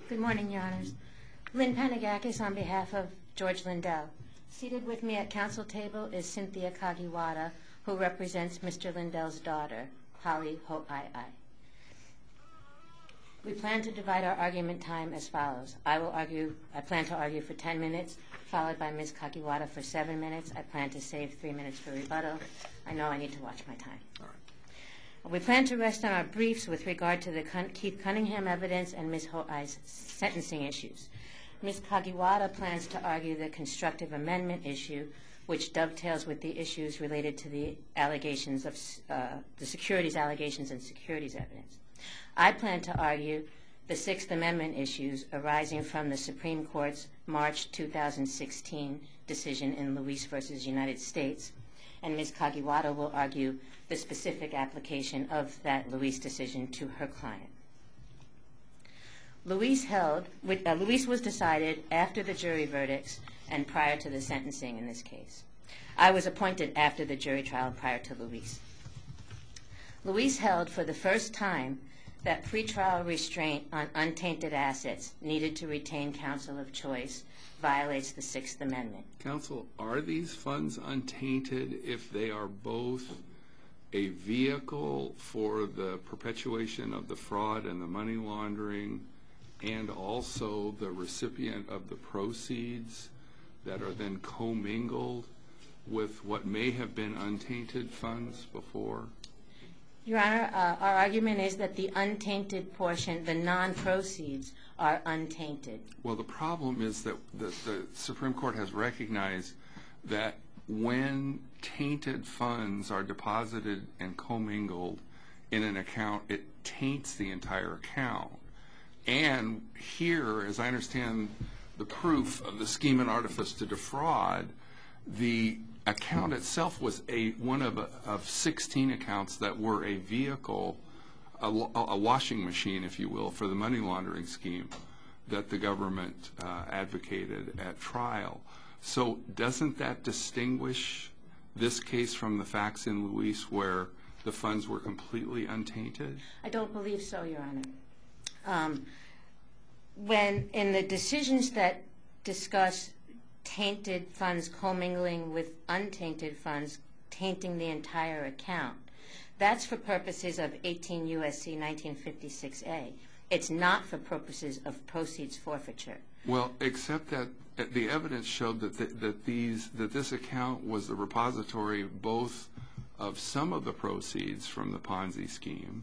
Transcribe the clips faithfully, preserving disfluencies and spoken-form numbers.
Good morning, Your Honors. Lynn Panagakis on behalf of George Lindell. Seated with me at council table is Cynthia Kagiwara, who represents Mister Lindell's daughter, Holly Ho'ai'ai. We plan to divide our argument time as follows. I will argue, I plan to argue for ten minutes, followed by Miz Kagiwara for seven minutes. I plan to save three minutes for rebuttal. I know I need to watch my time. All right. We plan to rest on our briefs with regard to the Keith Cunningham evidence and Miz Ho'ai's sentencing issues. Miz Kagiwara plans to argue the constructive amendment issue, which dovetails with the issues related to the allegations of uh, the securities allegations and securities evidence. I plan to argue the Sixth Amendment issues arising from the Supreme Court's March two thousand sixteen decision in Luis versus United States, and Miz Kagiwara will argue the specific application of that Luis decision to her client. Luis held, uh, Luis was decided after the jury verdicts and prior to the sentencing in this case. I was appointed after the jury trial prior to Luis. Luis held for the first time that pretrial restraint on untainted assets needed to retain counsel of choice violates the Sixth Amendment. Counsel, are these funds untainted if they are both a vehicle for the perpetuation of the fraud and the money laundering and also the recipient of the proceeds that are then commingled with what may have been untainted funds before? Your Honor, uh, our argument is that the untainted portion, the non-proceeds, are untainted. Well, the problem is that the, the Supreme Court has recognized that when tainted funds are deposited and commingled in an account, it taints the entire account. And here, as I understand the proof of the scheme and artifice to defraud, the account itself was a one of, of sixteen accounts that were a vehicle, a, a washing machine, if you will, for the money laundering scheme that the government uh, advocated at trial. So doesn't that distinguish this case from the facts in Luis where the funds were completely untainted? I don't believe so, Your Honor. Um, when in the decisions that discuss tainted funds commingling with untainted funds, tainting the entire account, that's for purposes of eighteen U S C nineteen fifty-six A. It's not for purposes of proceeds forfeiture. Well, except that the evidence showed that, the, that, these, that this account was the repository both of some of the proceeds from the Ponzi scheme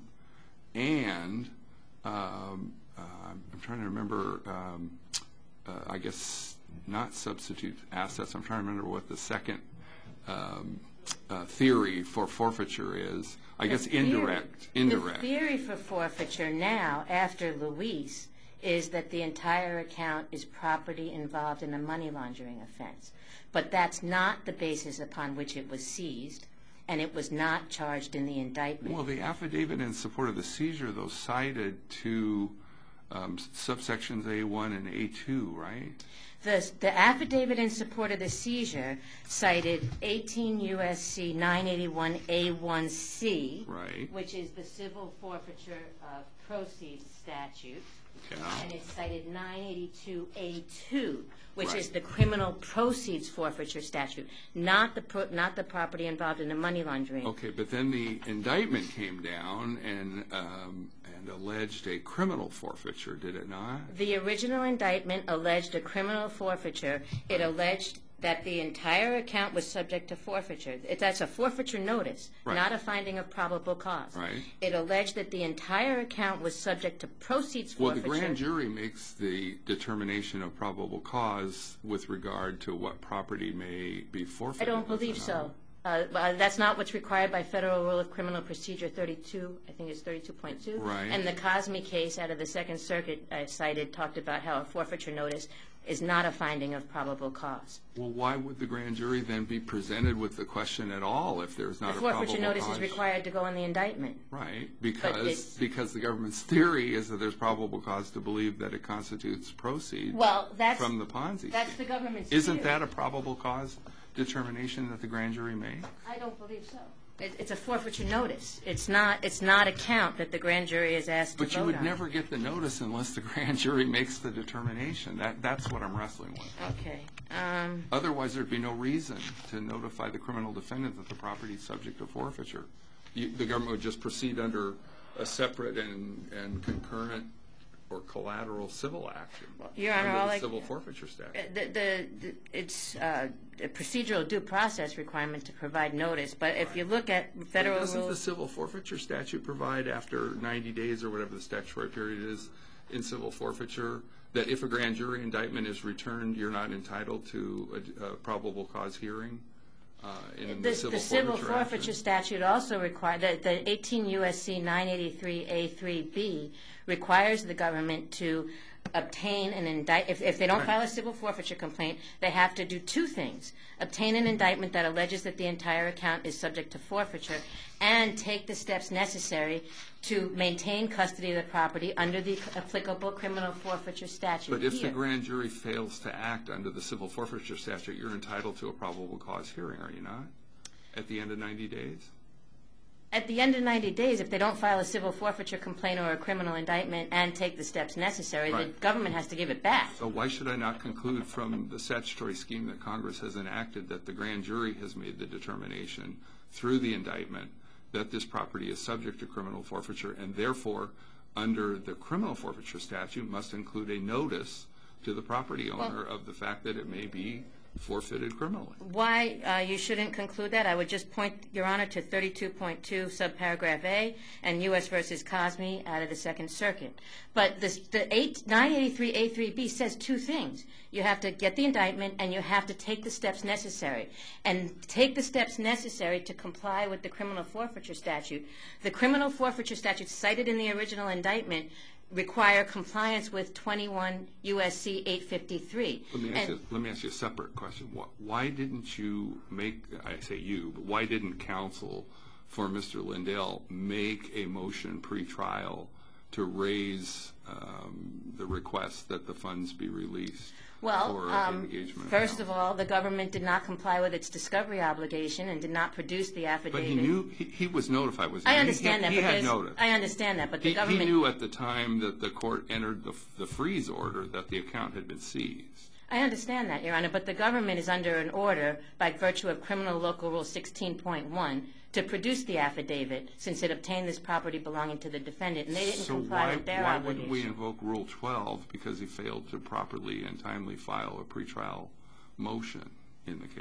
and, um, uh, I'm trying to remember, um, uh, I guess not substitute assets. I'm trying to remember what the second um, uh, theory for forfeiture is. I The guess theory, indirect. Indirect. The theory for forfeiture now, after Luis, is that the entire account is property involved in a money laundering offense. But that's not the basis upon which it was seized, and it was not charged in the indictment. Well, the affidavit in support of the seizure, though, cited to um, subsections A one and A two, right? The, the affidavit in support of the seizure cited eighteen U S C nine eighty-one A one C, right, which is the civil forfeiture of proceeds statute. Yeah. And it cited nine eighty-two A two, which right. is the criminal proceeds forfeiture statute, not the pro, not the property involved in the money laundering. Okay, but then the indictment came down and um, and alleged a criminal forfeiture, did it not? The original indictment alleged a criminal forfeiture. It alleged that the entire account was subject to forfeiture. It, that's a forfeiture notice, right. not a finding of probable cause. Right. It alleged that the entire account was subject to proceeds Well, forfeiture. the grand jury makes the determination of probable cause with regard to what property may be forfeited. I don't believe so. Uh, uh, that's not what's required by Federal Rule of Criminal Procedure thirty-two, I think it's thirty-two point two. Right. And the Cosme case out of the Second Circuit I cited talked about how a forfeiture notice is not a finding of probable cause. Well, why would the grand jury then be presented with the question at all if there's not a probable cause? The forfeiture notice is required to go in the indictment. Right, because because the government's theory is that there's probable cause to believe that it constitutes proceeds well, that's, from the Ponzi that's scheme. the government's Isn't theory. that a probable cause determination that the grand jury made? I don't believe so. It, it's a forfeiture notice. It's not. It's not a count that the grand jury is asked but to vote you would on. never get the notice unless the grand jury makes the determination. That that's what I'm wrestling with. Okay. Um, Otherwise, there'd be no reason to notify the criminal defendant that the property is subject to forfeiture. You, the government would just proceed under a separate and, and concurrent or collateral civil action Your Honor, under all the I- civil forfeiture statute. the, the, the it's uh, a procedural due process requirement to provide notice. But if you look at federal But doesn't the rules, civil forfeiture statute provide after ninety days or whatever the statutory period is in civil forfeiture that if a grand jury indictment is returned, you're not entitled to a, a probable cause hearing uh, in the, the, civil the civil forfeiture forfeiture action? statute also requires the, the eighteen U S C nine eighty-three A three B requires the government to obtain an indict. If, if they don't Right. file a civil forfeiture complaint, they have to do two things: obtain an indictment that alleges that the entire account is subject to forfeiture, and take the steps necessary to maintain custody of the property under the applicable criminal forfeiture statute. But if here. the grand jury fails to act under the civil forfeiture statute, you're entitled to a probable cause hearing, are you not? At the end of ninety days? At the end of ninety days, if they don't file a civil forfeiture complaint or a criminal indictment and take the steps necessary, the Right. government has to give it back. So why should I not conclude from the statutory scheme that Congress has enacted that the grand jury has made the determination through the indictment that this property is subject to criminal forfeiture, and therefore, under the criminal forfeiture statute, must include a notice to the property owner Well- of the fact that it may be forfeited criminally? Why uh, you shouldn't conclude that, I would just point, Your Honor, to thirty-two point two subparagraph A and U S versus Cosme out of the Second Circuit. But this, the eight, nine eighty-three A three B says two things. You have to get the indictment and you have to take the steps necessary. And take the steps necessary to comply with the criminal forfeiture statute. The criminal forfeiture statute cited in the original indictment require compliance with twenty-one U S C eight fifty-three. Let me, ask And- you, let me ask you a separate question. Why, why didn't you make, I say you, but why didn't counsel for Mister Lindell make a motion pre-trial to raise um, the request that the funds be released Well, for um, engagement? first account? of all, the government did not comply with its discovery obligation and did not produce the affidavit. But he knew, he, he was notified, was he? I understand he, that, he but had there's- notice. I understand that, but the He, he government. knew at the time that the court entered the, the freeze order that the account had been seized. I understand that, Your Honor, but the government is under an order by virtue of Criminal Local Rule sixteen point one to produce the affidavit since it obtained this property belonging to the defendant, and they didn't So comply why, with their why obligation. wouldn't we invoke Rule twelve because he failed to properly and timely file a pretrial motion in the case?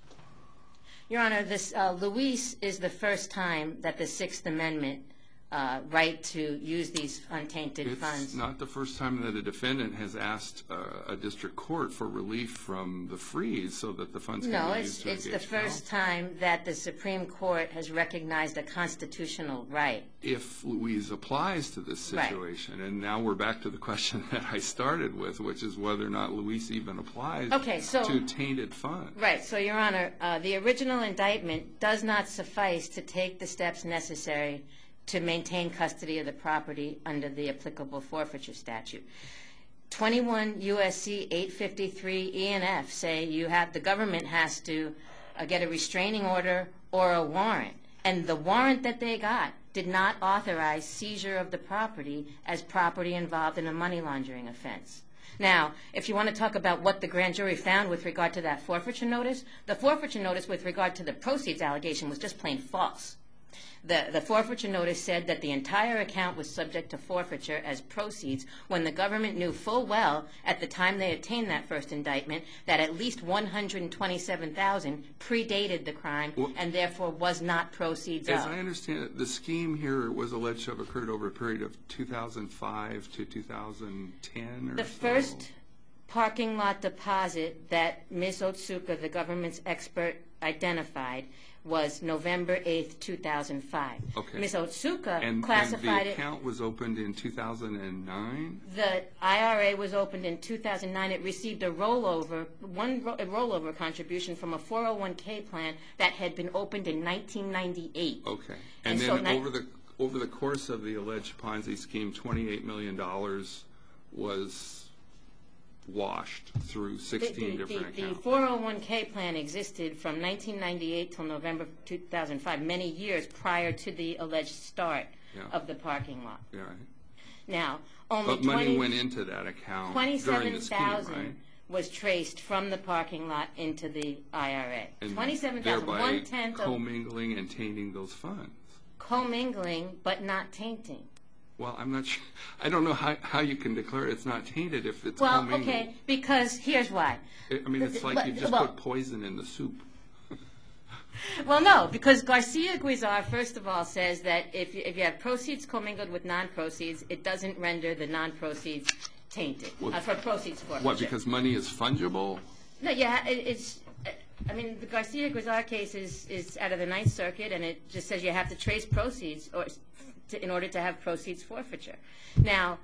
Your Honor, this uh, Luis is the first time that the Sixth Amendment uh, right to use these untainted It's funds. not the first time that a defendant has asked uh, a district court for relief from the freeze so that the funds can No, be it's, used to it's the engage first counsel. time that the Supreme Court has recognized a constitutional right. If Louise applies to this Right. situation, and now we're back to the question that I started with, which is whether or not Louise even applies Okay, so- to tainted funds. Right, so Your Honor, uh, the original indictment does not suffice to take the steps necessary to maintain custody of the property under the applicable forfeiture statute. twenty-one U S C eight fifty-three E and F say you have, the government has to uh, get a restraining order or a warrant. And the warrant that they got did not authorize seizure of the property as property involved in a money laundering offense. Now, if you want to talk about what the grand jury found with regard to that forfeiture notice, the forfeiture notice with regard to the proceeds allegation was just plain false. The, the forfeiture notice said that the entire account was subject to forfeiture as proceeds when the government knew full well at the time they obtained that first indictment that at least one hundred twenty-seven thousand dollars predated the crime Well- and therefore was not proceeds As of. I understand it, the scheme here was alleged to have occurred over a period of two thousand five to two thousand ten or The so. first parking lot deposit that Miz Otsuka, the government's expert, identified was November eighth, two thousand five. Okay. Miz Otsuka and, classified and the it. account was opened in two thousand nine? The I R A was opened in two thousand nine. It received a rollover, one ro- a rollover contribution from a four oh one K plan that had been opened in nineteen ninety-eight. Okay. And And, so then ni- over the over the course of the alleged Ponzi scheme, twenty-eight million dollars was washed through sixteen the, the, different the, accounts. The four oh one K plan existed from nineteen ninety-eight till November two thousand five, many years prior to the alleged start Yeah. of the parking lot. Yeah. Now, only But money twenty went into that account during twenty-seven the scheme, thousand right? was traced from the parking lot into the I R A. And twenty-seven thousand, thereby one-tenth of commingling and tainting those funds. commingling, but not tainting. Well, I'm not sure. I don't know how, how you can declare it's not tainted if it's Well, commingled. okay, because here's why. I I mean, it's like But- you just well- put poison in the soup. Well, no, because Garcia Guizar, first of all, says that if you, if you have proceeds commingled with non-proceeds, it doesn't render the non-proceeds tainted, What- uh, for proceeds forfeiture. What, because money is fungible? No, yeah, it, it's, uh, I mean, the Garcia Guizar case is, is out of the Ninth Circuit, and it just says you have to trace proceeds or to, in order to have proceeds forfeiture. Now,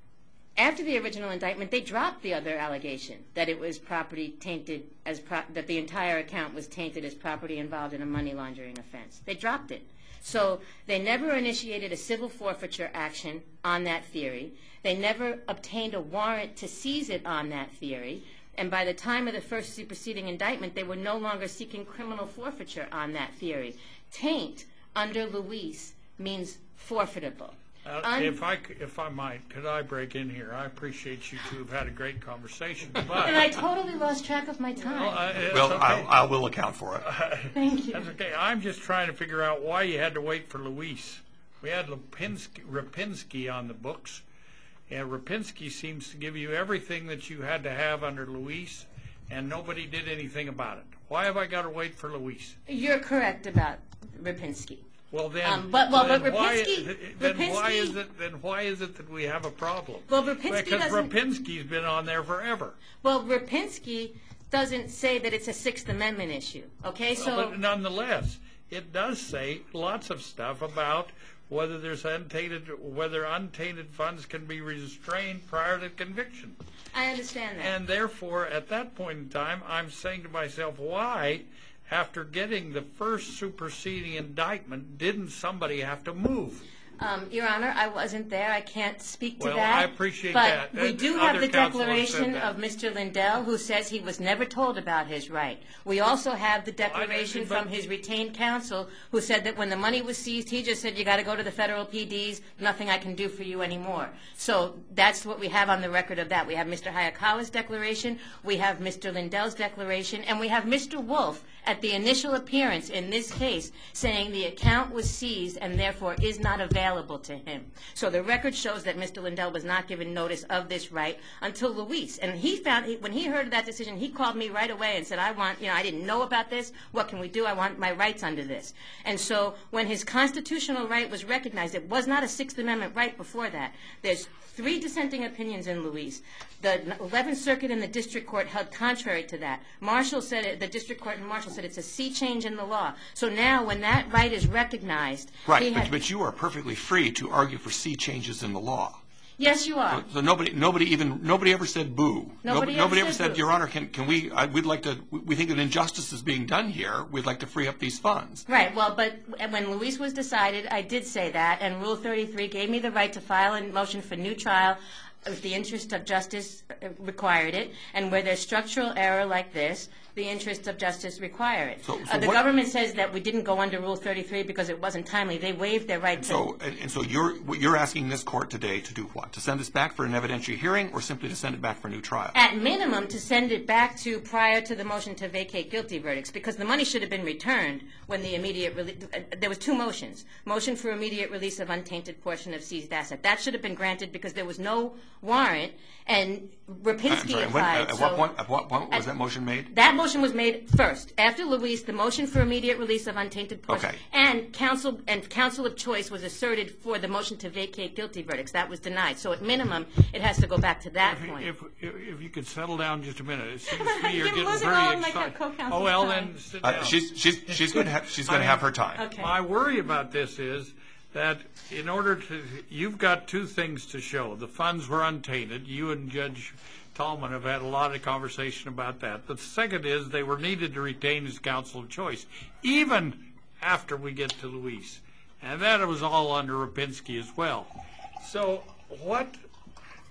after the original indictment, they dropped the other allegation that it was property tainted as pro- that the entire account was tainted as property involved in a money laundering offense. They dropped it. So they never initiated a civil forfeiture action on that theory. They never obtained a warrant to seize it on that theory. And by the time of the first superseding indictment, they were no longer seeking criminal forfeiture on that theory. Taint, under Luis, means forfeitable. Uh, Un- if I c- if I might, could I break in here? I appreciate you two have had a great conversation. But And I totally lost track of my time. well, uh, it's Well, okay. I, I will account for it. Thank you. That's okay. I'm just trying to figure out why you had to wait for Luis. We had Lipinski, Rapinski on the books, and Rapinski seems to give you everything that you had to have under Luis, and nobody did anything about it. Why have I got to wait for Luis? You're correct about Rapinski. Well then, Um, but- well, then but why, Rapinski- then why Rapinski- is it then why is it that we have a problem? Well, Rapinski because doesn't- Rapinski's been on there forever. Well, Rapinski doesn't say that it's a Sixth Amendment issue. Okay, so but nonetheless, it does say lots of stuff about whether there's untainted whether untainted funds can be restrained prior to conviction. I understand that. And therefore, at that point in time, I'm saying to myself, why, after getting the first superseding indictment, didn't somebody have to move? Um, Your Honor, I wasn't there. I can't speak to Well, that. I appreciate but that. we And do have other the counsel have declaration said that. of Mister Lindell, who says he was never told about his right. We also have the declaration but- from his retained counsel, who said that when the money was seized, he just said, you got to go to the federal P Ds, nothing I can do for you anymore. So that's what we have on the record of that. We have Mister Hayakawa's declaration, we have Mister Lindell's declaration, and we have Mister Wolf at the initial appearance in this case saying the account was seized and therefore is not available to him. So the record shows that Mister Lindell was not given notice of this right until Luis. And he found, when he heard of that decision, he called me right away and said, I want, you know, I didn't know about this. What can we do? I want my rights under this. And so when his constitutional right was recognized, it was not a Sixth Amendment right before that. There's three dissenting opinions in Luis. The eleventh Circuit and the District Court held contrary to that. Marshall said it, the District Court and Marshall said it's a sea change in the law. So now when that right is recognized, he Right, has, but, but you are perfectly free to argue for sea changes in the law. yes, you are. So nobody, nobody even, nobody ever said boo. Nobody ever nobody ever said said, boo. Your Honor, can, can we, I, we'd like to, we think an injustice is being done here. We'd like to free up these funds. Right. Well, but when Luis was decided, I did say that, and Rule thirty-three gave me the right to file a motion for new trial if the interest of justice required it, and where there's structural error like this, the interests of justice require it. So- so uh, the what- government says that we didn't go under Rule thirty-three because it wasn't timely. They waived their right to... So, and, and so you're, what you're asking this court today to do what? To send this back for an evidentiary hearing or simply to send it back for a new trial? At minimum, to send it back to prior to the motion to vacate guilty verdicts, because the money should have been returned when the immediate release. Uh, there was two motions: motion for immediate release of untainted portion of seized asset. That should have been granted because there was no warrant, and Rapinski I'm sorry, when, applied. at, so what point, at what point was at- that motion made? That motion was made first. After Luis, the motion for immediate release of untainted portion. Okay. And counsel and counsel of choice was asserted for the motion to vacate guilty verdicts. That was denied. So at minimum, it has to go back to that If, point. if, if if you could settle down just a minute. It seems to me you're You're getting losing very all of my excited. co-counsel's Oh, well, time. then sit Uh, down. she's, she's, she's going to have, she's going to have her time. Okay. My worry about this is that in order to, you've got two things to show. The funds were untainted. You and Judge Tallman have had a lot of conversation about that. The second is they were needed to retain his counsel of choice, even after we get to Luis. And that was all under Rapinski as well. So what, I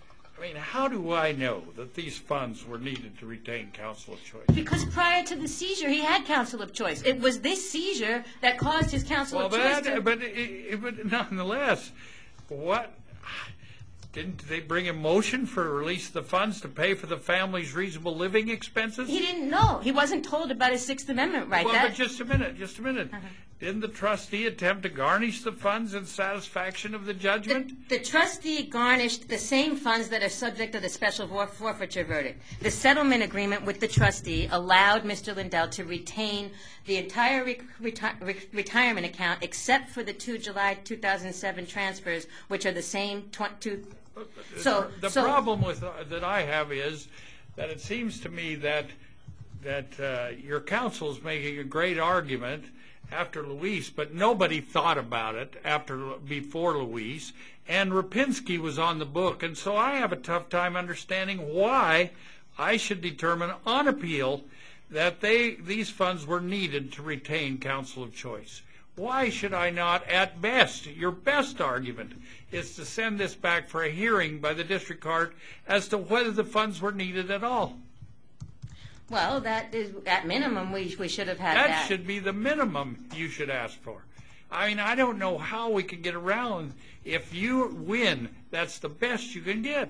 mean, how do I know that these funds were needed to retain counsel of choice? Because prior to the seizure, he had counsel of choice. It was this seizure that caused his counsel Well, of choice that, to... but, but nonetheless, what... Didn't they bring a motion for release of the funds to pay for the family's reasonable living expenses? He didn't know. He wasn't told about his Sixth Amendment right. Well, that... but just a minute, just a minute. Uh-huh. Didn't the trustee attempt to garnish the funds in satisfaction of the judgment? The, the trustee garnished the same funds that are subject to the special forfeiture verdict. The settlement agreement with the trustee allowed Mister Lindell to retain the entire re- reti- re- retirement account except for the two July two thousand seven transfers, which are the same tw- two. So the so, problem with uh, that I have is that it seems to me that that uh, your counsel is making a great argument after Luis, but nobody thought about it after before Luis, and Rapinski was on the book, and so I have a tough time understanding why I should determine on appeal that they these funds were needed to retain counsel of choice. Why should I not, at best, your best argument is to send this back for a hearing by the district court as to whether the funds were needed at all? Well, that is, at minimum, we, we should have had that. That should be the minimum you should ask for. I mean, I don't know how we can get around. If you win, that's the best you can get.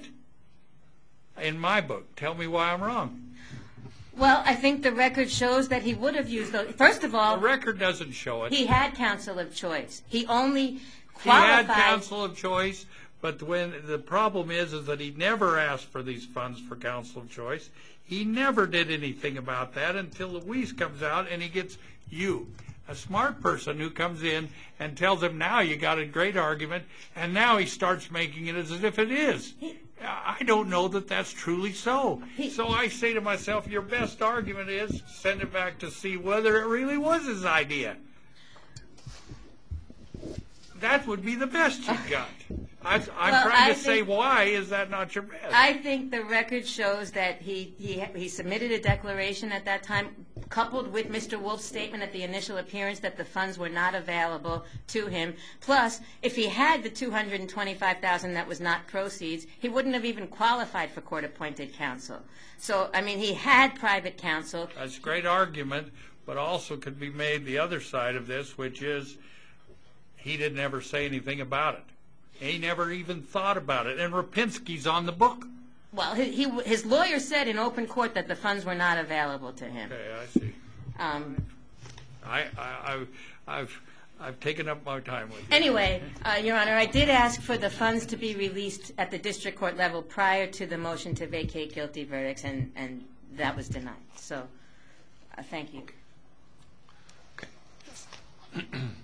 In my book. Tell me why I'm wrong. Well, I think the record shows that he would have used those. First of all, the record doesn't show it. He had counsel of choice. He only qualified. He had counsel of choice, but when the problem is, is that he never asked for these funds for counsel of choice. He never did anything about that until Luis comes out and he gets you, a smart person who comes in and tells him, now you got a great argument, and now he starts making it as if it is. He, I don't know that that's truly so. He, so I say to myself, your best argument is send it back to see whether it really was his idea. That would be the best you've got. I, I'm well, trying I to think, say, why is that not your best? I think the record shows that he, he, he submitted a declaration at that time, coupled with Mister Wolf's statement at the initial appearance that the funds were not available to him. Plus, if he had the two hundred twenty-five thousand dollars that was not proceeds, he wouldn't have even qualified for court-appointed counsel. So, I mean, he had private counsel. That's a great argument, but also could be made the other side of this, which is he didn't ever say anything about it. He never even thought about it. And Rapinski's on the book. Well, he, he, his lawyer said in open court that the funds were not available to him. Okay, I see. Um, I, I, I've, I've, I've taken up my time with you. Anyway, uh, Your Honor, I did ask for the funds to be released at the district court level prior to the motion to vacate guilty verdicts, and, and that was denied. So, uh, thank you. Okay.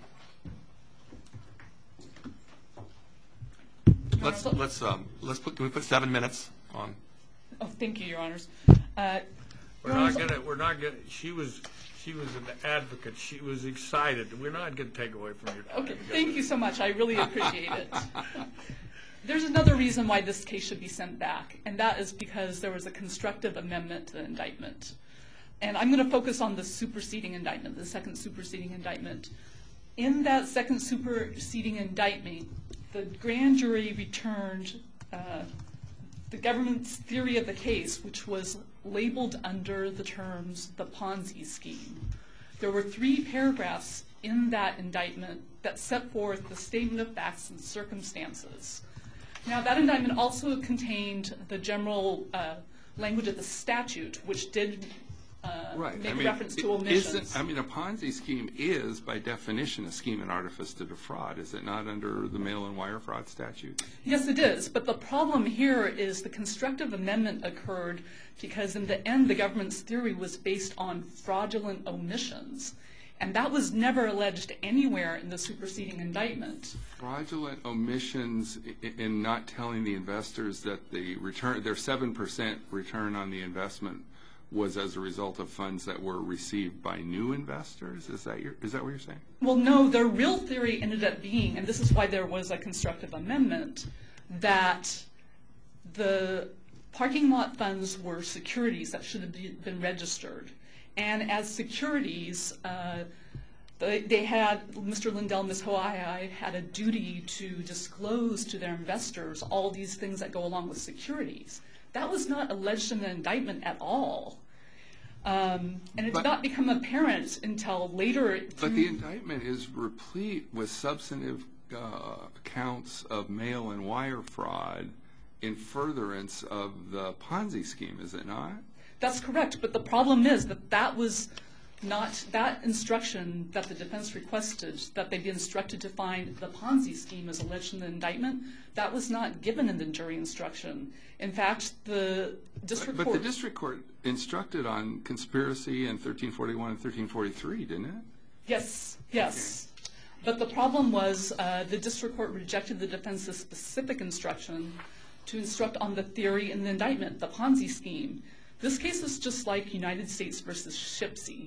Let's let's um, let's put. Can we put seven minutes on? Oh, thank you, Your Honors. Uh, We're Your not Honors, gonna. We're not gonna. She was. She was an advocate. She was excited. We're not gonna take away from your time. Okay, thank you so much. I really appreciate it. There's another reason why this case should be sent back, and that is because there was a constructive amendment to the indictment. And I'm going to focus on the superseding indictment, the second superseding indictment. In that second superseding indictment, the grand jury returned uh, the government's theory of the case, which was labeled under the terms the Ponzi scheme. There were three paragraphs in that indictment that set forth the statement of facts and circumstances. Now, that indictment also contained the general uh, language of the statute, which did uh, Right. make I mean, reference to it omissions. isn't- I mean, a Ponzi scheme is, by definition, a scheme and artifice to defraud. Is it not under the mail-and wire fraud statute? Yes, it is. But the problem here is the constructive amendment occurred because in the end the government's theory was based on fraudulent omissions. And that was never alleged anywhere in the superseding indictment. Fraudulent omissions i- in not telling the investors that the return, their seven percent return on the investment was as a result of funds that were received by new investors? Is that your, is that what you're saying? Well, no, their real theory ended up being, and this is why there was a constructive amendment, that the parking lot funds were securities that should have been registered. And as securities, uh, They, they had, Mister Lindell and Miz Hawaii had a duty to disclose to their investors all these things that go along with securities. That was not alleged in the indictment at all. Um, and it But- did not become apparent until later. But the indictment is replete with substantive uh, counts of mail and wire fraud in furtherance of the Ponzi scheme, is it not? That's correct, but the problem is that that was not, that instruction that the defense requested, that they be instructed to find the Ponzi scheme as alleged in the indictment, that was not given in the jury instruction. In fact, the district But court... the district court instructed on conspiracy in thirteen forty-one and thirteen forty-three, didn't it? Yes, yes. But the problem was uh, the district court rejected the defense's specific instruction to instruct on the theory in the indictment, the Ponzi scheme. This case is just like United States versus Shipsy,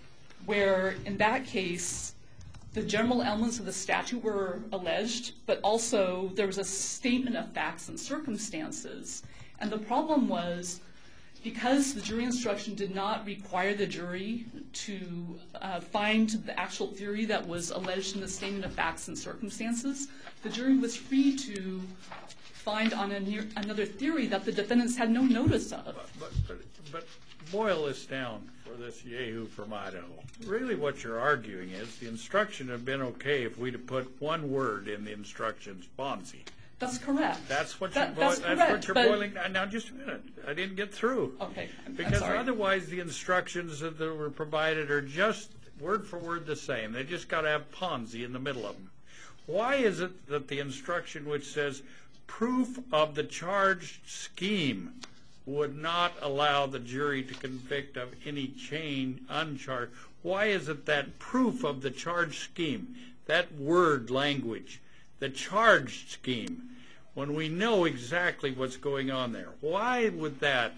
where in that case, the general elements of the statute were alleged, but also there was a statement of facts and circumstances. And the problem was, because the jury instruction did not require the jury to uh, find the actual theory that was alleged in the statement of facts and circumstances, the jury was free to find on a near, another theory that the defendants had no notice of. But, but, but, but boil this down for this yahoo from Idaho. Really what you're arguing is the instruction would have been okay if we'd have put one word in the instructions, Ponzi. That's correct. That's what That- you're, that's boi- that's correct, what you're but- boiling down. Now, just a minute. I didn't get through. Okay, I'm, I'm Because sorry. otherwise the instructions that were provided are just word for word the same. They just got to have Ponzi in the middle of them. Why is it that the instruction which says proof of the charged scheme would not allow the jury to convict of any chain uncharged? Why is it that proof of the charged scheme, that word language, the charged scheme, when we know exactly what's going on there, why would that,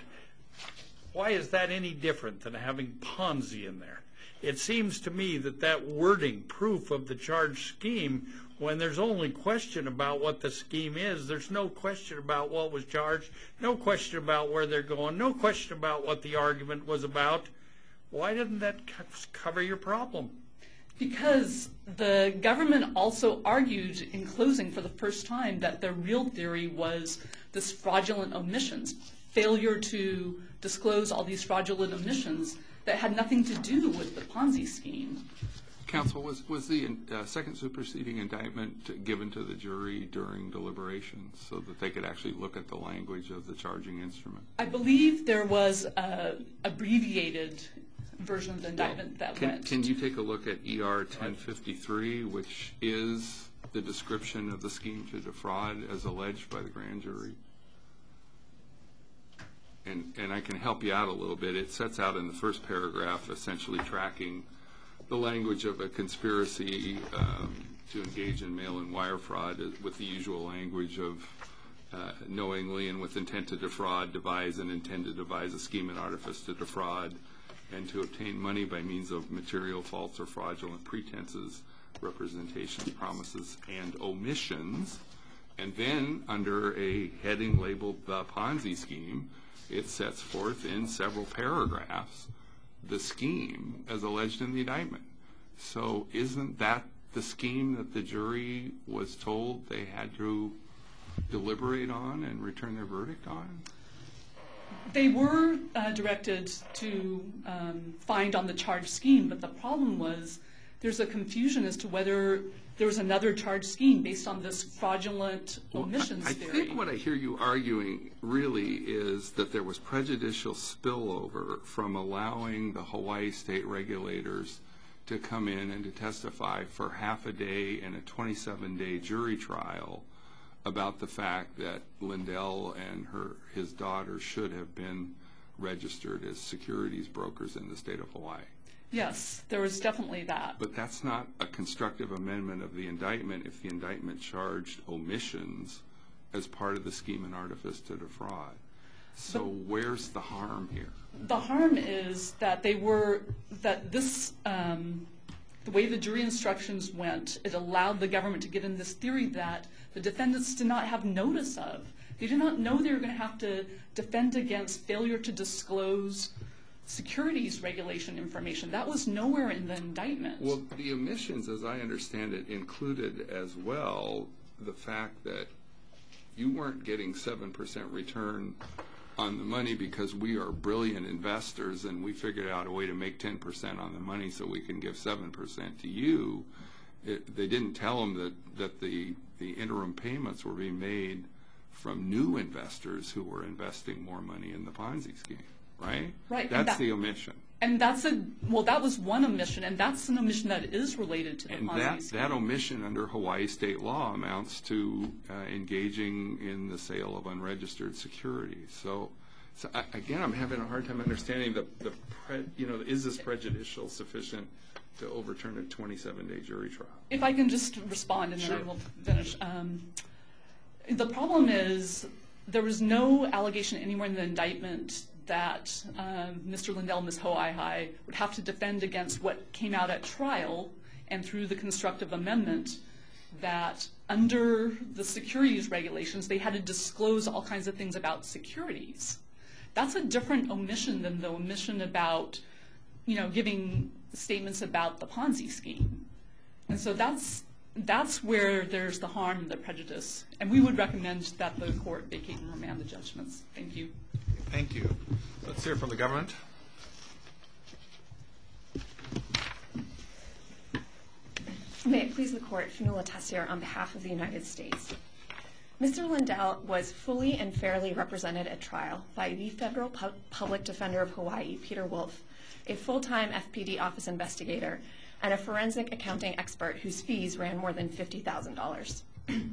why is that any different than having Ponzi in there? It seems to me that that wording, proof of the charged scheme, when there's only question about what the scheme is, there's no question about what was charged, no question about where they're going, no question about what the argument was about. Why didn't that co- cover your problem? Because the government also argued in closing for the first time that the real theory was this fraudulent omissions, failure to disclose all these fraudulent omissions that had nothing to do with the Ponzi scheme. Counsel, was, was the uh, second superseding indictment given to the jury during deliberations so that they could actually look at the language of the charging instrument? I believe there was an abbreviated version of the indictment that Can, went. can you take a look at E R ten fifty-three, which is the description of the scheme to defraud as alleged by the grand jury? And, and I can help you out a little bit. It sets out in the first paragraph essentially tracking the language of a conspiracy um, to engage in mail and wire fraud with the usual language of uh, knowingly and with intent to defraud, devise and intend to devise a scheme and artifice to defraud and to obtain money by means of material, false, or fraudulent pretenses, representations, promises, and omissions. And then under a heading labeled the Ponzi scheme, it sets forth in several paragraphs the scheme as alleged in the indictment. So isn't that the scheme that the jury was told they had to deliberate on and return their verdict on? They were uh, directed to um, find on the charge scheme, but the problem was there's a confusion as to whether there was another charge scheme based on this fraudulent omissions I theory. think what I hear you arguing really is that there was prejudicial spillover from allowing the Hawaii state regulators to come in and to testify for half a day in a twenty-seven day jury trial about the fact that Lindell and her his daughter should have been registered as securities brokers in the state of Hawaii. Yes, there was definitely that. But that's not a constructive amendment of the indictment if the indictment charged omissions as part of the scheme and artifice to defraud. So but where's the harm here? The harm is that they were, that this, um, the way the jury instructions went, it allowed the government to get in this theory that the defendants did not have notice of. They did not know they were going to have to defend against failure to disclose securities regulation information. That was nowhere in the indictment. Well, the omissions, as I understand it, included as well the fact that you weren't getting seven percent return on the money because we are brilliant investors and we figured out a way to make ten percent on the money so we can give seven percent to you. It, they didn't tell them that, that the, the interim payments were being made from new investors who were investing more money in the Ponzi scheme, right? Right. That's that, the omission. And that's a, well, that was one omission, and that's an omission that is related to the And Ponzi that, scheme. that omission under Hawaii state law amounts to uh, engaging in the sale of unregistered securities. So, so I, again, I'm having a hard time understanding the, the pre, you know, is this prejudicial sufficient to overturn a twenty-seven day jury trial? If I can just respond and Sure. then I will finish. Um, the problem is there was no allegation anywhere in the indictment that um, Mister Lindell and Miz Ho'aihai would have to defend against what came out at trial and through the constructive amendment that under the securities regulations they had to disclose all kinds of things about securities. That's a different omission than the omission about, you know, giving statements about the Ponzi scheme. And so that's that's where there's the harm and the prejudice. And we would recommend that the court vacate and remand the judgments. Thank you. Thank you. Let's hear from the government. May it please the court, Fanula Tessier on behalf of the United States. Mister Lindell was fully and fairly represented at trial by the Federal Pu- Public Defender of Hawaii, Peter Wolf, a full-time F P D office investigator, and a forensic accounting expert whose fees ran more than fifty thousand dollars.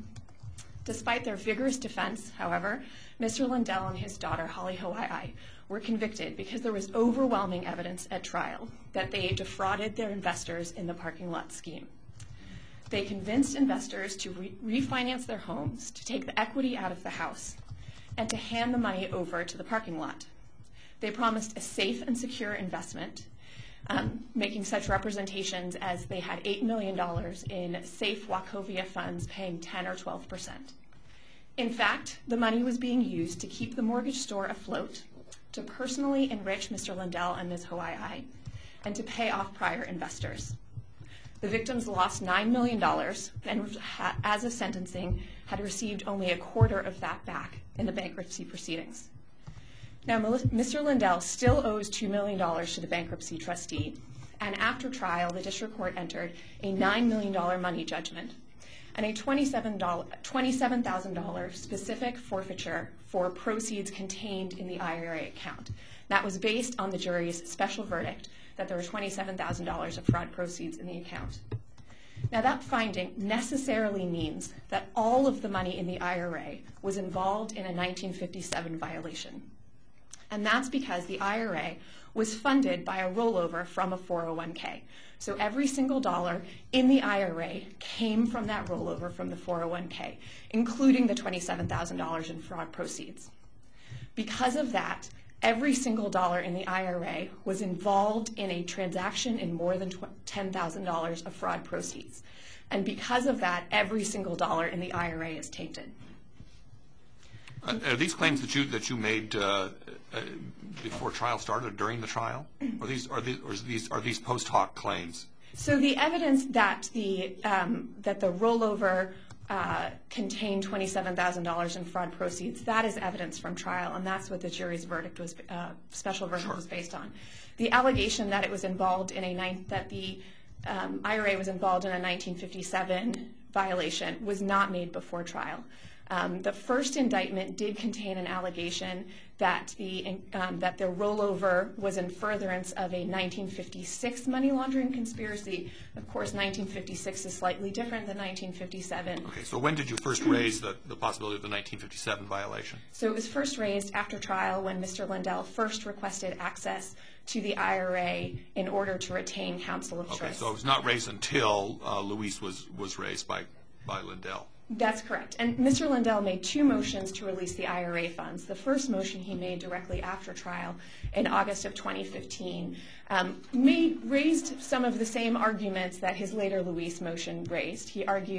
Despite their vigorous defense, however, Mister Lindell and his daughter, Holly Ho'aihai, were convicted because there was overwhelming evidence at trial that they defrauded their investors in the parking lot scheme. They convinced investors to re- refinance their homes, to take the equity out of the house, and to hand the money over to the parking lot. They promised a safe and secure investment, um, making such representations as they had eight million dollars in safe Wachovia funds paying ten or twelve percent. In fact, the money was being used to keep the mortgage store afloat, to personally enrich Mister Lindell and Miz Ho'aihai, and to pay off prior investors. The victims lost nine million dollars and, as of sentencing, had received only a quarter of that back in the bankruptcy proceedings. Now, Mister Lindell still owes two million dollars to the bankruptcy trustee, and after trial, the district court entered a nine million dollars money judgment and a twenty-seven thousand dollars specific forfeiture for proceeds contained in the I R A account. That was based on the jury's special verdict that there were twenty-seven thousand dollars of fraud proceeds in the account. Now, that finding necessarily means that all of the money in the I R A was involved in a nineteen fifty-seven violation. And that's because the I R A was funded by a rollover from a four oh one k. So every single dollar in the I R A came from that rollover from the four oh one k, including the twenty-seven thousand dollars in fraud proceeds. Because of that, every single dollar in the I R A was involved in a transaction in more than ten thousand dollars of fraud proceeds. And because of that, every single dollar in the I R A is tainted. Uh, are these claims that you that you made uh, uh, before trial started or during the trial? Or these are these or is these are these post hoc claims? So the evidence that the um, that the rollover uh, contained twenty-seven thousand dollars in fraud proceeds, that is evidence from trial, and that's what the jury's verdict was uh, special verdict Sure. was based on. The allegation that it was involved in a nine, that the um, I R A was involved in a nineteen fifty-seven violation was not made before trial. Um, the first indictment did contain an allegation that the um, that the rollover was in furtherance of a nineteen fifty-six money laundering conspiracy. Of course, nineteen fifty-six is slightly different than nineteen fifty-seven. Okay, so when did you first raise the, the possibility of the nineteen fifty-seven violation? So it was first raised after trial when Mister Lindell first requested access to the I R A in order to retain counsel of Okay, choice. so it was not raised until uh, Luis was, was raised by, by Lindell. That's correct. And Mister Lindell made two motions to release the I R A funds. The first motion he made directly after trial in August of twenty fifteen um, made, raised some of the same arguments that his later Luis motion raised. He argued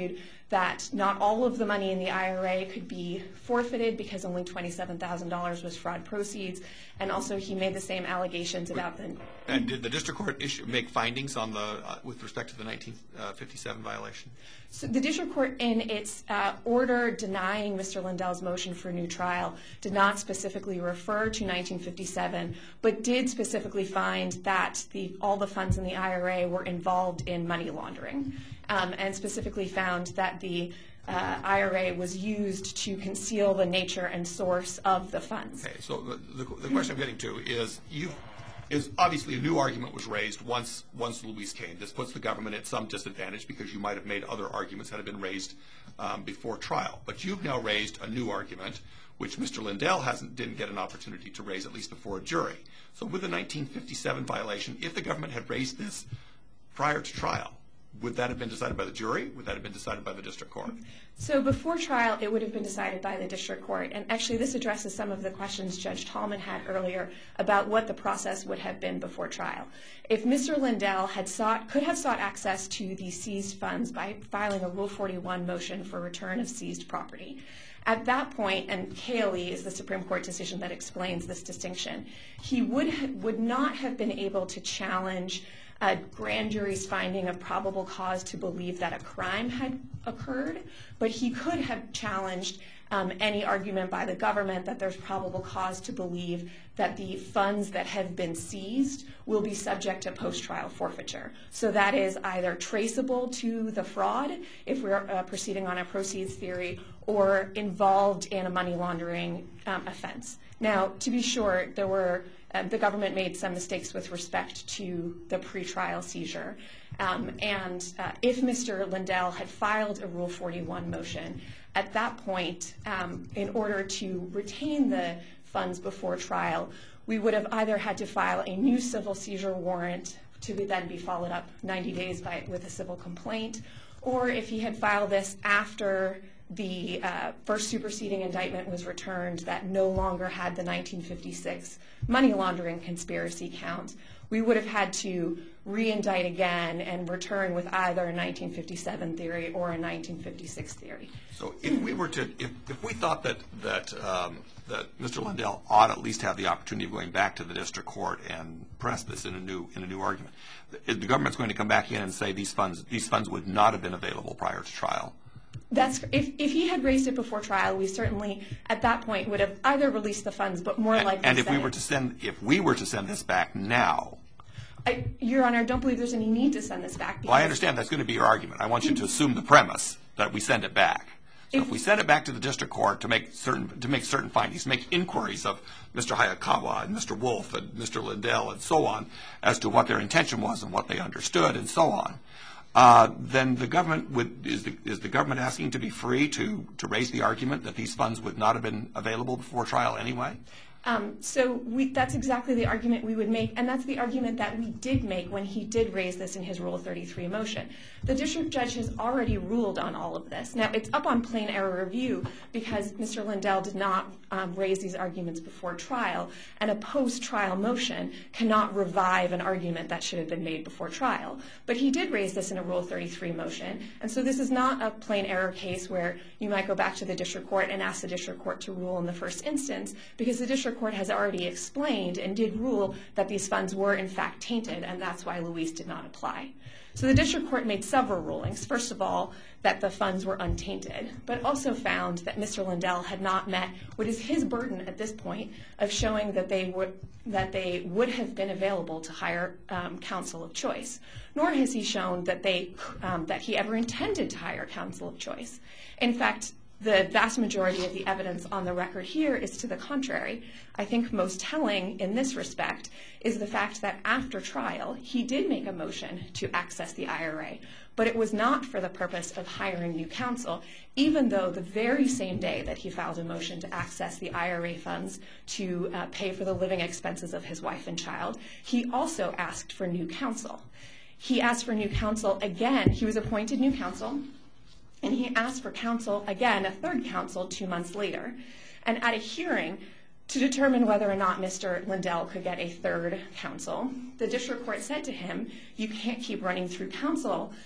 that not all of the money in the I R A could be forfeited because only twenty-seven thousand dollars was fraud proceeds, and also he made the same allegations about the... And did the district court issue, make findings on the uh, with respect to the nineteen fifty-seven violation? So the district court, in its uh, order denying Mister Lindell's motion for a new trial, did not specifically refer to nineteen fifty-seven, but did specifically find that the, all the funds in the I R A were involved in money laundering, um, and specifically found that the uh, I R A was used to conceal the nature and source of the funds. Okay, so the, the, the question I'm getting to is you. Is obviously a new argument was raised once once Luis came. This puts the government at some disadvantage because you might have made other arguments that had been raised um, before trial. But you've now raised a new argument, which Mister Lindell hasn't didn't get an opportunity to raise, at least before a jury. So with the nineteen fifty-seven violation, if the government had raised this prior to trial, would that have been decided by the jury? Would that have been decided by the district court? So before trial, it would have been decided by the district court. And actually, this addresses some of the questions Judge Tallman had earlier about what the process would have been before trial. If Mister Lindell had sought, could have sought access to the seized funds by filing a Rule forty-one motion for return of seized property. At that point, and K L E is the Supreme Court decision that explains this distinction, he would ha- would not have been able to challenge a grand jury's finding of probable cause to believe that a crime had occurred, but he could have challenged um, any argument by the government that there's probable cause to believe that the funds that have been seized will be subject to post-trial forfeiture. So that is either traceable to the fraud, if we're uh, proceeding on a proceeds theory, or involved in a money laundering um, offense. Now, to be sure, there were Uh, the government made some mistakes with respect to the pretrial seizure. Um, and uh, if Mister Lindell had filed a Rule forty-one motion, at that point, um, in order to retain the funds before trial, we would have either had to file a new civil seizure warrant to be then be followed up ninety days by, with a civil complaint, or if he had filed this after the uh, first superseding indictment was returned that no longer had the nineteen fifty-six money laundering conspiracy count, we would have had to re-indict again and return with either a nineteen fifty-seven theory or a nineteen fifty-six theory. So if we were to, if, if we thought that that um, that Mister Lindell ought at least have the opportunity of going back to the district court and press this in a new in a new argument, the, the government's going to come back in and say these funds these funds would not have been available prior to trial. That's if, if he had raised it before trial, we certainly at that point would have either released the funds, but more And, likely. and if we said- were to send if we were to send this back now, I, Your Honor, I don't believe there's any need to send this back. well, I understand that's going to be your argument. I want you to assume the premise that we send it back. So if, if we send it back to the district court to make certain to make certain findings, make inquiries of Mister Hayakawa and Mister Wolf and Mister Lindell and so on as to what their intention was and what they understood and so on. Uh, then the government would is the is the government asking to be free to to raise the argument that these funds would not have been available before trial anyway? Um, so we, that's exactly the argument we would make, and that's the argument that we did make when he did raise this in his Rule thirty-three motion. The district judge has already ruled on all of this. Now, it's up on plain error review because Mister Lindell did not um, raise these arguments before trial, and a post-trial motion cannot revive an argument that should have been made before trial. But he did raise this in a Rule thirty-three motion, and so this is not a plain error case where you might go back to the district court and ask the district court to rule in the first instance, because the district court has already explained and did rule that these funds were in fact tainted, and that's why Luis did not apply. So the district court made several rulings. First of all, that the funds were untainted, but also found that Mister Lindell had not met what is his burden at this point of showing that they would that they would have been available to hire um, counsel of choice. Nor has he shown that they um, that he ever intended to hire counsel of choice. In fact, the vast majority of the evidence on the record here is to the contrary. I think most telling in this respect is the fact that after trial, he did make a motion to access the I R A, but it was not for the purpose of hiring new counsel, even though the very same day that he filed a motion to access the I R A funds to uh, pay for the living expenses of his wife and child, he also asked for new counsel. He asked for new counsel again. He was appointed new counsel, and he asked for counsel again, a third counsel, two months later. And at a hearing to determine whether or not Mister Lindell could get a third counsel, the district court said to him, you can't keep running through counsel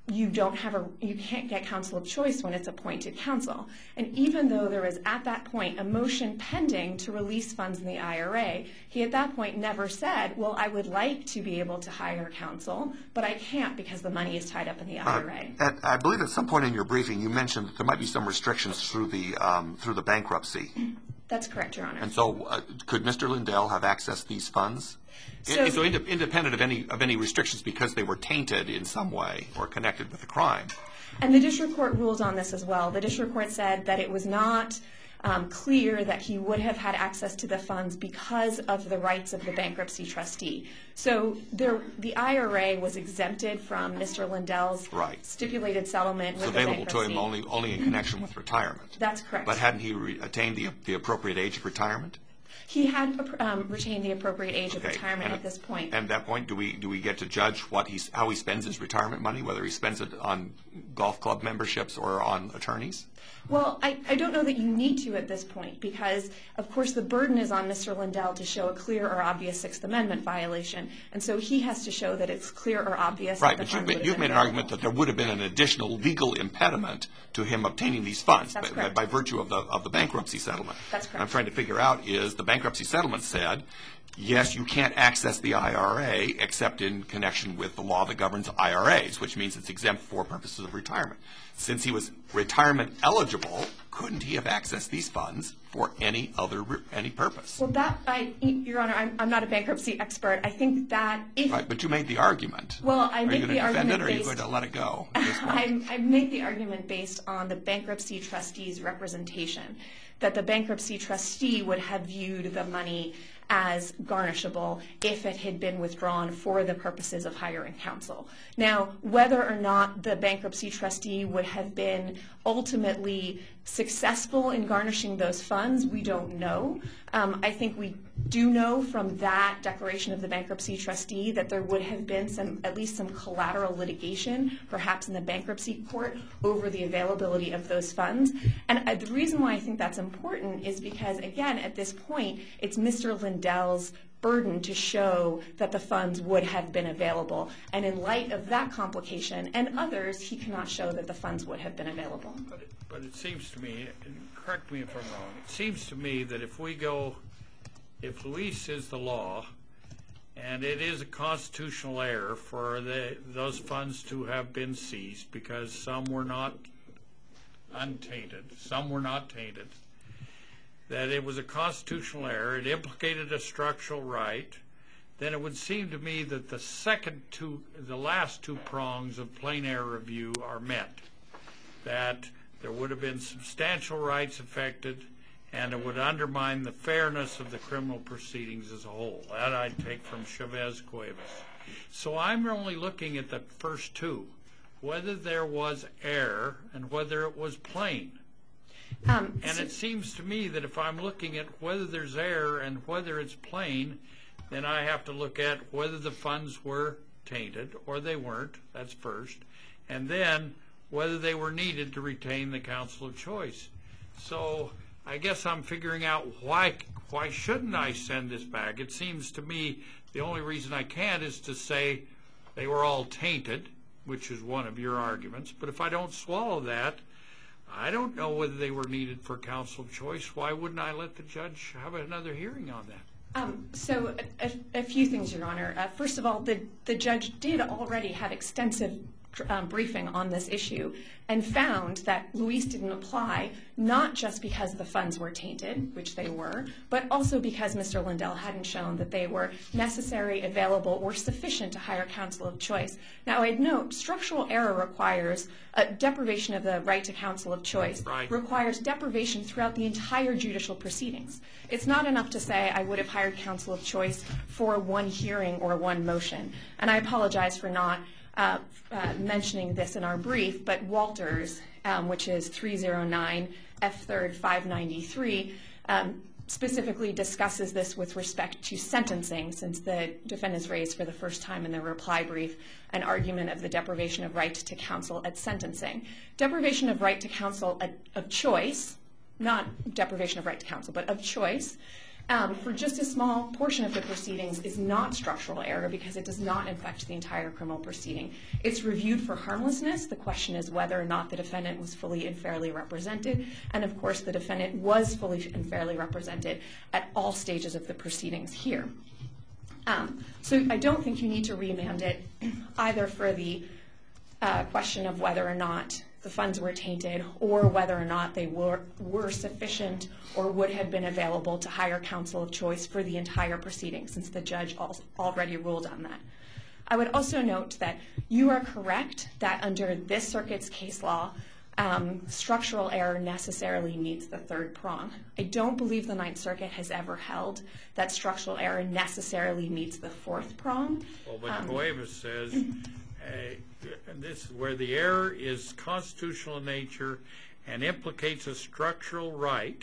you don't have a, you can't get counsel of choice when it's appointed counsel. And even though there was at that point a motion pending to release funds in the I R A, he at that point never said, well, I would like to be able to hire counsel, but I can't because the money is tied up in the I R A. Uh, at, I believe at some point in your briefing you mentioned that there might be some restrictions through the um, through the bankruptcy. That's correct, Your Honor. And so, uh, could Mister Lindell have accessed these funds? So, so ind- independent of any of any restrictions because they were tainted in some way or connected with the crime. And the district court ruled on this as well. The district court said that it was not um, clear that he would have had access to the funds because of the rights of the bankruptcy trustee. So there, the I R A was exempted from Mister Lindell's right. stipulated settlement it's with the available bankruptcy. to him only only in connection with retirement. That's correct. But hadn't he re- attained the the appropriate age of retirement? He had um, retained the appropriate age okay. of retirement and at this point. And at that point, do we do we get to judge what he's how he spends his retirement money, whether he spends it on golf club memberships or on attorneys? Well, I, I don't know that you need to at this point because, of course, the burden is on Mister Lindell to show a clear or obvious Sixth Amendment violation. And so he has to show that it's clear or obvious. Right, that the but you've, funds made, you've made an available. argument that there would have been an additional legal impediment to him obtaining these funds That's by, correct. by virtue of the of the bankruptcy settlement. That's correct. What I'm trying to figure out is the bankruptcy settlement said, yes, you can't access the I R A except in connection with the law that governs I R As, which means it's exempt for purposes of retirement. Since he was retirement eligible, couldn't he have accessed these funds for any other any purpose? Well, that, I, Your Honor, I'm, I'm not a bankruptcy expert. I think that if... Right, but you made the argument. Well, I are make you going the to defend argument it, or are you based- going to let it go at this point? I, I made the argument based on the bankruptcy trustee's representation, that the bankruptcy trustee would have viewed the money as garnishable if it had been withdrawn for the purposes of hiring counsel. Now, whether or not the bankruptcy trustee would have been ultimately successful in garnishing those funds, we don't know. Um, I think we do know from that declaration of the bankruptcy trustee that there would have been some, at least some collateral litigation, perhaps in the bankruptcy court, over the availability of those funds. And uh, the reason why I think that's important is because, again, at this point, it's Mister Lindell's burden to show that the funds would have been available. And in light of that complication and others, he cannot show that the funds would have been available. But it, but it seems to me, and correct me if I'm wrong, it seems to me that if we go, if Luis is the law, and it is a constitutional error for the, those funds to have been seized because some were not untainted, some were not tainted, that it was a constitutional error, it implicated a structural right, then it would seem to me that the second two, the last two prongs of plain error review are met. That there would have been substantial rights affected, and it would undermine the fairness of the criminal proceedings as a whole. That I take from Chavez Cuevas. So I'm only looking at the first two, whether there was error and whether it was plain. Um, And so- it seems to me that if I'm looking at whether there's error and whether it's plain, then I have to look at whether the funds were tainted or they weren't. That's first. And then whether they were needed to retain the counsel of choice. So I guess I'm figuring out why why shouldn't I send this back? It seems to me the only reason I can't is to say they were all tainted, which is one of your arguments. But if I don't swallow that, I don't know whether they were needed for counsel of choice. Why wouldn't I let the judge have another hearing on that? Um, so a, a, a few things, Your Honor. Uh, first of all, the, the judge did already have extensive um, briefing on this issue and found that Luis didn't apply, not just because the funds were tainted, which they were, but also because Mister Lindell hadn't shown that they were necessary, available, or sufficient to hire counsel of choice. Now, I'd note, structural error requires a deprivation of the right to counsel of choice, Right. requires deprivation throughout the entire judicial proceedings. It's not enough to say I would have hired counsel of choice for one hearing or one motion. And I apologize for not uh, uh, mentioning this in our brief, but Walters, um, which is three oh nine F third five ninety-three, um, specifically discusses this with respect to sentencing, since the defendants raised for the first time in their reply brief an argument of the deprivation of right to counsel at sentencing. Deprivation of right to counsel at, of choice, not deprivation of right to counsel, but of choice, um, for just a small portion of the proceedings is not structural error because it does not affect the entire criminal proceeding. It's reviewed for harmlessness. The question is whether or not the defendant was fully and fairly represented. And of course, the defendant was fully and fairly represented at all stages of the proceedings here. Um, so I don't think you need to remand it either for the uh, question of whether or not the funds were tainted or whether or not they were, were sufficient or would have been available to hire counsel of choice for the entire proceeding, since the judge al- already ruled on that. I would also note that you are correct that under this circuit's case law, um, structural error necessarily meets the third prong. I don't believe the Ninth Circuit has ever held that structural error necessarily meets the fourth prong. Well, but Um, Cuevas says, uh, and this is where the error is constitutional in nature and implicates a structural right,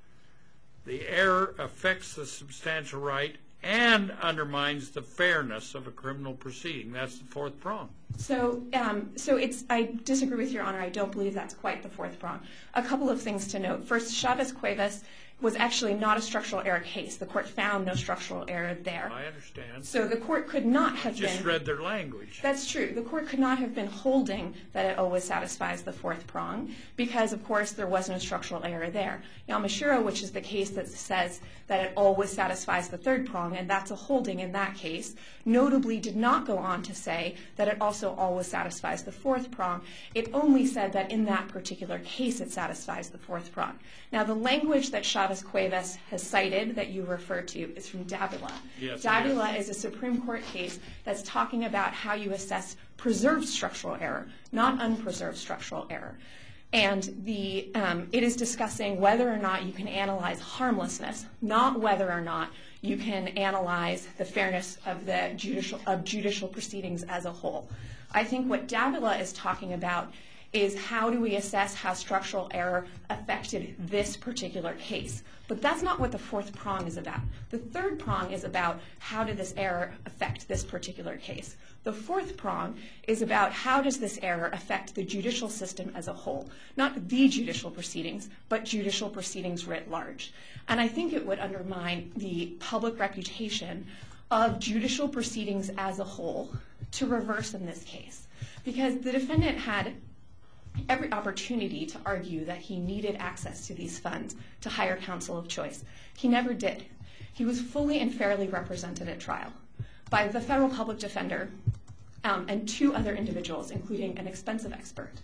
the error affects the substantial right and undermines the fairness of a criminal proceeding. That's the fourth prong. So, um, so it's. I disagree with Your Honor. I don't believe that's quite the fourth prong. A couple of things to note. First, Chavez Cuevas was actually not a structural error case. The court found no structural error there. I understand. So the court could not have Just been. read their language. That's true. The court could not have been holding that it always satisfies the fourth prong because, of course, there was no structural error there. Yamashiro, which is the case that says that it always satisfies the third prong, and that's a holding in that case, notably did not go on to say that it also always satisfies the fourth prong. It only said that in that particular case it satisfies the fourth prong. Now, the language that Chavez Cuevas has cited that you refer to is from Davila. Yes, Davila is a Supreme Court case that's talking about how you assess preserved structural error, not unpreserved structural error. And the, um, it is discussing whether or not you can analyze harmlessness, not whether or not you can analyze the fairness of the judicial of judicial proceedings as a whole. I think what Davila is talking about is how do we assess how structural error affected this particular case. But that's not what the fourth prong is about. The third prong is about how did this error affect this particular case. The fourth prong is about how does this error affect the judicial system as a whole. Not the judicial proceedings, but judicial proceedings writ large. And I think it would undermine the public reputation of judicial proceedings as a whole to reverse in this case. Because the defendant had every opportunity to argue that he needed access to these funds to hire counsel of choice. He never did. He was fully and fairly represented at trial by the federal public defender um, and two other individuals, including an expensive expert.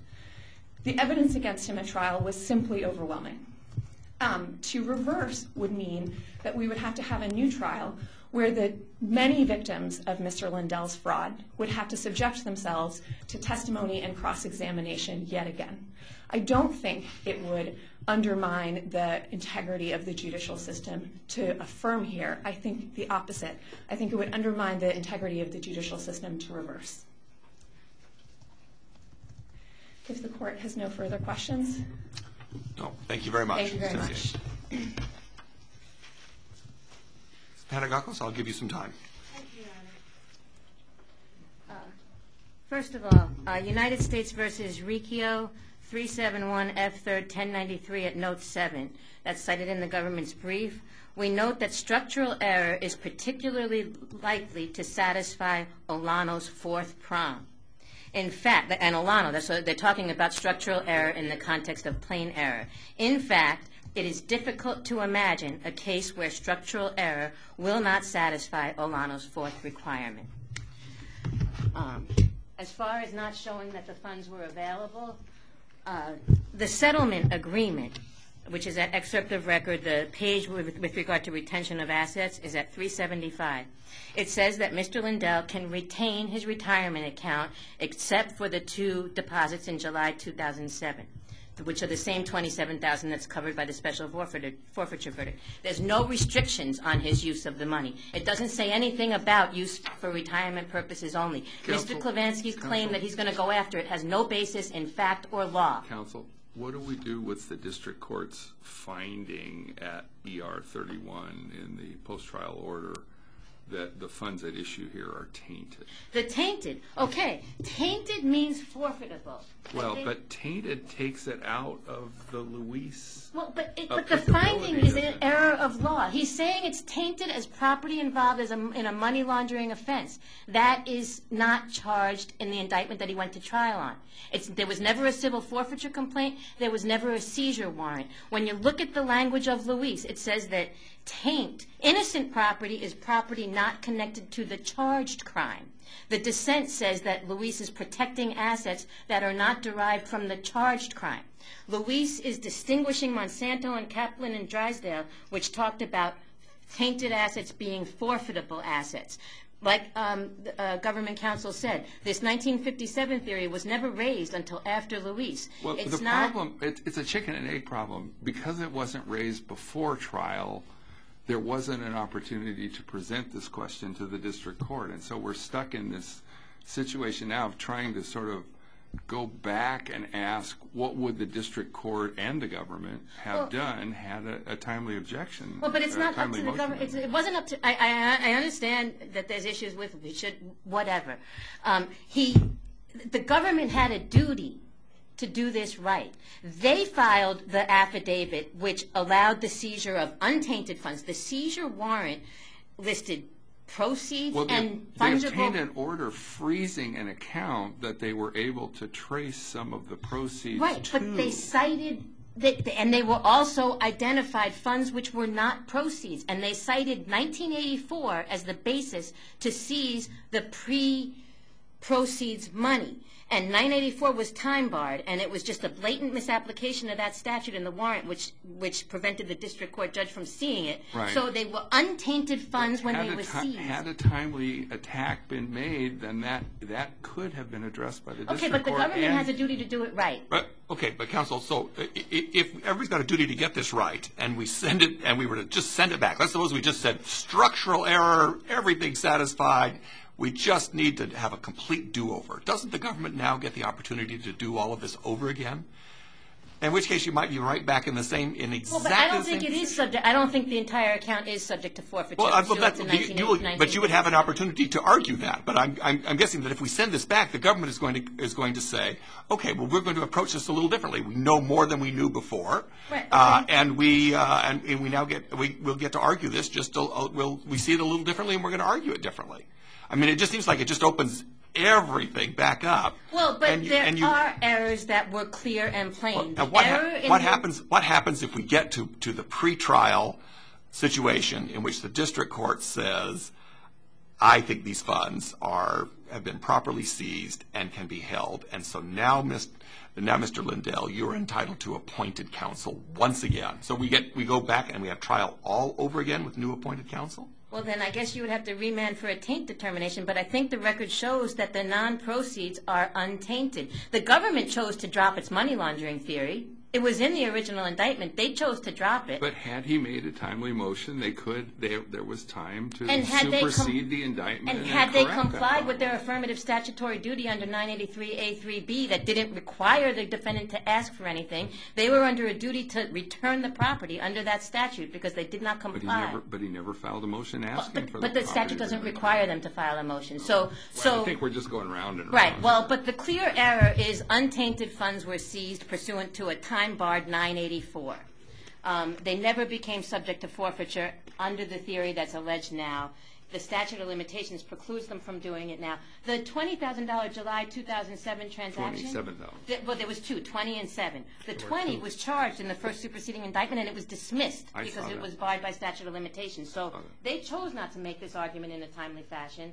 The evidence against him at trial was simply overwhelming. Um, to reverse would mean that we would have to have a new trial where the many victims of Mister Lindell's fraud would have to subject themselves to testimony and cross-examination yet again. I don't think it would undermine the integrity of the judicial system to affirm here. I think the opposite. I think it would undermine the integrity of the judicial system to reverse. If the court has no further questions. No, thank you very much. Thank you very much. Panagakos, I'll give you some time. Thank you, Your Honor. Uh, First of all, uh, United States versus Riccio, three seventy-one F third ten ninety-three at note seven. That's cited in the government's brief. We note that structural error is particularly likely to satisfy Olano's fourth prong. In fact, and Olano, that's what they're talking about structural error in the context of plain error. In fact, it is difficult to imagine a case where structural error will not satisfy Olano's fourth requirement. Um, as far as not showing that the funds were available, uh, the settlement agreement, which is at excerpt of record, the page with, with regard to retention of assets is at three seventy-five. It says that Mister Lindell can retain his retirement account except for the two deposits in July two thousand seven. Which are the same twenty-seven thousand dollars that's covered by the special forfeiture, forfeiture verdict. There's no restrictions on his use of the money. It doesn't say anything about use for retirement purposes only. Counsel, Mister Klavansky's Counsel. claim that he's going to go after it has no basis in fact or law. Counsel, what do we do with the district court's finding at E R thirty-one in the post-trial order that the funds at issue here are tainted. The tainted. Okay. Tainted means forfeitable. Well, Okay? but tainted takes it out of the Luis. Well, but, it, but the applicability finding is of an it. error of law. He's saying it's tainted as property involved as a, in a money laundering offense. That is not charged in the indictment that he went to trial on. It's, there was never a civil forfeiture complaint. There was never a seizure warrant. When you look at the language of Luis, it says that taint, innocent property, is property not connected to the charged crime. The dissent says that Luis is protecting assets that are not derived from the charged crime. Luis is distinguishing Monsanto and Kaplan and Drysdale, which talked about tainted assets being forfeitable assets. Like um, the, uh, government counsel said, this nineteen fifty-seven theory was never raised until after Luis. Well, it's the not, problem, it, it's a chicken and egg problem. Because it wasn't raised before trial, there wasn't an opportunity to present this question to the district court. And so we're stuck in this situation now of trying to sort of go back and ask what would the district court and the government have Well- done had a, a timely objection. Well, but it's a not up timely to the motion government. been It's, made. it wasn't up to. I, I, I understand that there's issues with we should whatever. Um, he, the government had a duty to do this right. They filed the affidavit which allowed the seizure of untainted funds. The seizure warrant listed proceeds Well, they, and they fungible. obtained an order freezing an account that they were able to trace some of the proceeds Right, to. but they cited, that, and they were also identified funds which were not proceeds, and they cited nineteen eighty-four as the basis to seize the pre-proceeds money. And nine eighty-four was time barred, and it was just a blatant misapplication of that statute in the warrant, which which prevented the district court judge from seeing it. Right. So they were untainted funds when Had they a were ti- seized. Had a timely attack been made, then that that could have been addressed by the district Okay, but the court. government and- has a duty to do it right. But, okay, but counsel, so i- i- if everybody's got a duty to get this right, and we send it, and we were to just send it back, let's suppose we just said structural error, everything satisfied, we just need to have a complete do-over. Doesn't the government now get the opportunity to do all of this over again? In which case you might be right back in the same, in exactly Well, but I don't the same think it is position. subject, I don't think the entire account is subject to forfeiture. Well, I- well, pursuant that, to you, nineteen you would, nineteen but you would have an fifty-seven. opportunity to argue that. But I'm, I'm, I'm guessing that if we send this back, the government is going to is going to say, okay, well, we're going to approach this a little differently. We know more than we knew before, Right, uh, okay. and we uh, and, and we now get we will get to argue this. Just a, a, we'll we see it a little differently, and we're going to argue it differently. I mean, it just seems like it just opens everything back up. Well, but and you, there and you, are errors that were clear and plain. now The what, error hap- in what the- happens? What happens if we get to to the pretrial situation in which the district court says, "I think these funds are have been properly seized and can be held," and so now, Mister now, Mister Lindell, you are entitled to appointed counsel once again. So we get we go back and we have trial all over again with new appointed counsel. Well, then I guess you would have to remand for a taint determination, but I think the record shows that the non-proceeds are untainted. The government chose to drop its money laundering theory. It was in the original indictment. They chose to drop it. But had he made a timely motion, they could. They, there was time to And had they com- supersede the indictment. And And, had then they correct that complied with their problem. affirmative statutory duty under nine eighty-three A three B that didn't require the defendant to ask for anything, they were under a duty to return the property under that statute because they did not But he comply. never. But he never filed a motion asking But, for but the the property statute to doesn't be require returned. them to file a motion. So, Well, so I think we're just going round and right. round. Well, but the clear error is untainted funds were seized pursuant to a time-barred nine eighty-four. Um, they never became subject to forfeiture under the theory that's alleged now. The statute of limitations precludes them from doing it now. The twenty thousand dollars July two thousand seven transaction. Twenty-seven thousand. Th- Well, there was two, twenty and seven. The twenty was charged in the first superseding indictment, and it was dismissed I because saw it that. was barred by statute of limitations. So Okay. they chose not to make this argument in a timely fashion,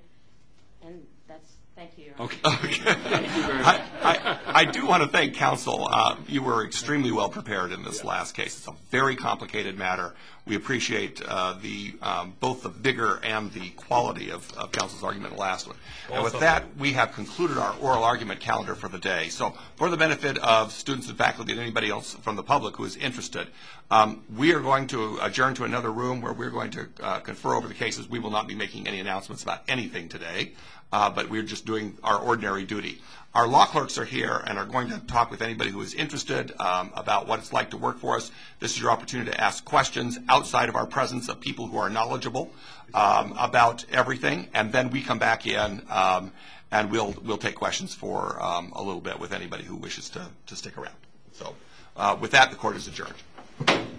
and that's, thank you, Your Honor. Okay. Thank you very much. I, I, I do want to thank counsel. Uh, you were extremely well prepared in this last case. It's a very complicated matter. We appreciate uh, the um, both the vigor and the quality of, of counsel's argument in the last one. And with that, we have concluded our oral argument calendar for the day. So for the benefit of students and faculty and anybody else from the public who is interested, um, we are going to adjourn to another room where we're going to uh, confer over the cases. We will not be making any announcements about anything today. Uh, but we're just doing our ordinary duty. Our law clerks are here and are going to talk with anybody who is interested um, about what it's like to work for us. This is your opportunity to ask questions outside of our presence of people who are knowledgeable um, about everything, and then we come back in um, and we'll we'll take questions for um, a little bit with anybody who wishes to, to stick around. So uh, with that, the court is adjourned.